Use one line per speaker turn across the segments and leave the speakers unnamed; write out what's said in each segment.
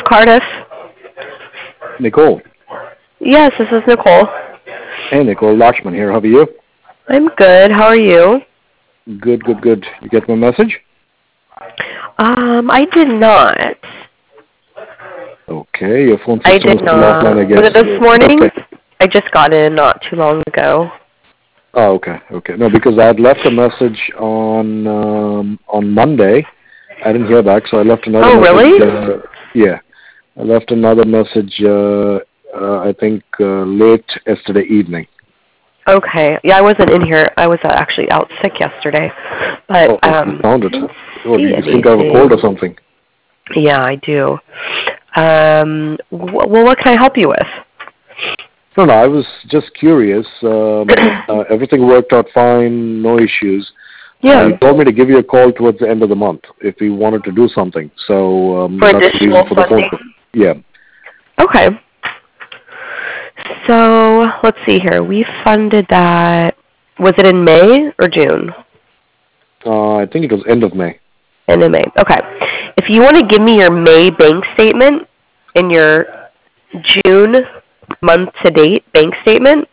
Cardiff.
Nicole.
Yes, this is Nicole.
Hey, Nicole. Lakshman here. How are you?
I'm good. How are you?
Good. You get my message?
I did not.
Okay, your phone
I
system is
did
still
not.
offline, I guess.
Was it this morning?
Okay.
I just got in not too long ago.
Oh, okay. No, because I had left a message on Monday. I didn't hear back, so I left another message.
Really?
Yeah, I left another message. I think late yesterday evening.
Okay. Yeah, I wasn't in here. I was actually out sick yesterday. But
You found it. Oh, you think I have a cold or something?
Yeah, I do. Well, what can I help you with?
No, I was just curious. Everything worked out fine, no issues.
Yeah.
You told me to give you a call towards the end of the month if we wanted to do something. So
for
that's the reason for the phone call. Yeah.
Okay. So let's see here. We funded that. Was it in May or June?
I think it was end of May.
End of May. Okay. If you want to give me your May bank statement and your June month-to-date bank statement.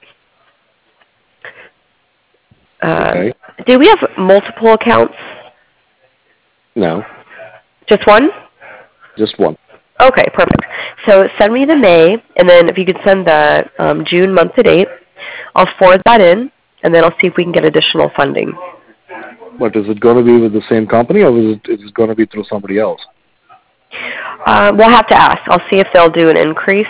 Okay.
Do we have multiple accounts?
No.
Just one?
Just one.
Okay, perfect. So send me the May, and then if you could send the June month-to-date, I'll forward that in, and then I'll see if we can get additional funding.
But is it going to be with the same company, or is it going to be through somebody else?
We'll have to ask. I'll see if they'll do an increase.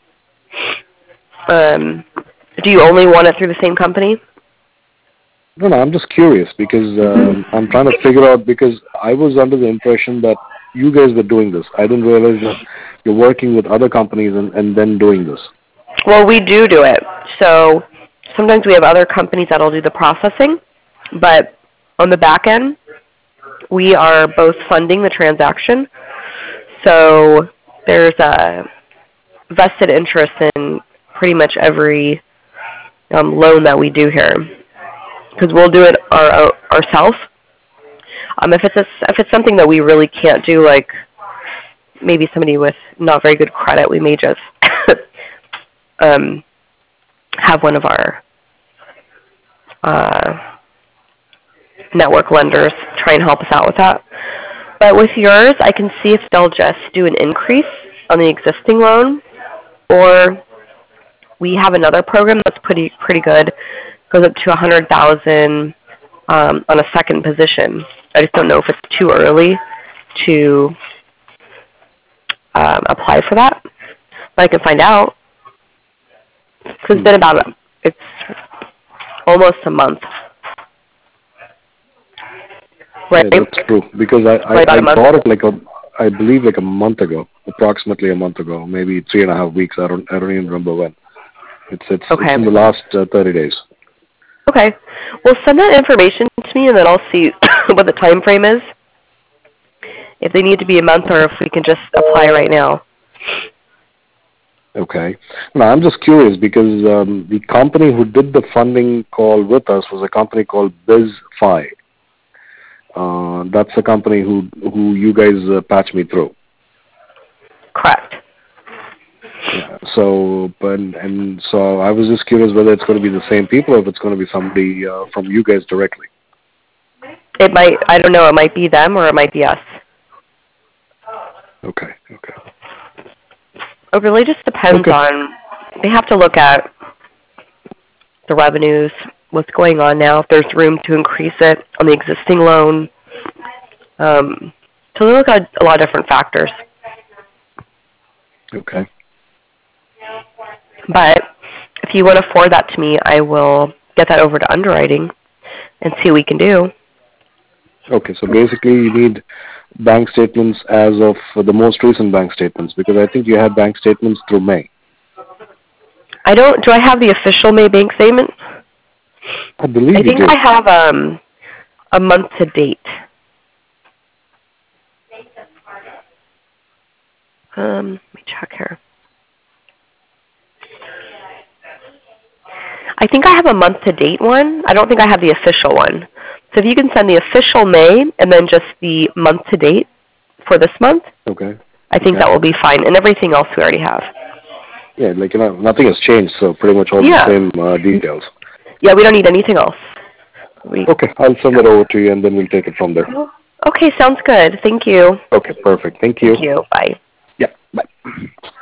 Do you only want it through the same company?
No, I'm just curious because I'm trying to figure out, because I was under the impression that you guys were doing this. I didn't realize that you're working with other companies and then doing this.
Well, we do it. So sometimes we have other companies that'll do the processing, but on the back end, we are both funding the transaction. So there's a vested interest in pretty much every loan that we do here, because we'll do it ourselves. If it's something that we really can't do, like maybe somebody with not very good credit, we may just have one of our network lenders try and help us out with that. But with yours, I can see if they'll just do an increase on the existing loan, or we have another program that's pretty good. Goes up to $100,000 on a second position. I just don't know if it's too early to apply for that, but I can find out. Because it's almost a month. Right?
Yeah, that's true. Because I bought it I believe a month ago, approximately a month ago, maybe 3.5 weeks. I don't even remember when. It's in the last 30 days.
Okay. Well, send that information to me, and then I'll see what the time frame is. If they need to be a month, or if we can just apply right now.
Okay. Now, I'm just curious because the company who did the funding call with us was a company called BizFi. That's the company who you guys patched me through.
Correct.
Yeah. So I was just curious whether it's going to be the same people or if it's going to be somebody from you guys directly.
It might. I don't know. It might be them or it might be us.
Okay.
It really just depends on. They have to look at the revenues, what's going on now, if there's room to increase it on the existing loan. So they look at a lot of different factors.
Okay.
But if you want to forward that to me, I will get that over to underwriting and see what we can do. Okay,
so basically you need bank statements as of the most recent bank statements, because I think you had bank statements through May.
Do I have the official May bank statement?
I believe you do.
I think I have a month to date. Let me check here. I think I have a month to date one. I don't think I have the official one. So if you can send the official May and then just the month to date for this month.
Okay.
I think
Okay.
that will be fine. And everything else we already have.
Yeah, like, nothing has changed, so pretty much all
Yeah.
the same details.
Yeah, we don't need anything else.
Okay, I'll send that over to you, and then we'll take it from there.
Okay, sounds good. Thank you.
Okay, perfect. Thank you.
Thank you. Bye.
Yeah, bye.